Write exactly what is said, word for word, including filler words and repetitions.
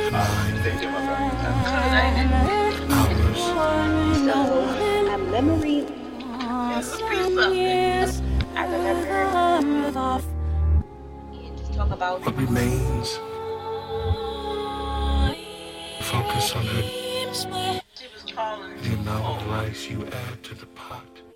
Thank you, my brother. Hours. So, a memory is something I remember. And just talk about What remains? Focus on her. The amount of rice you add to the pot.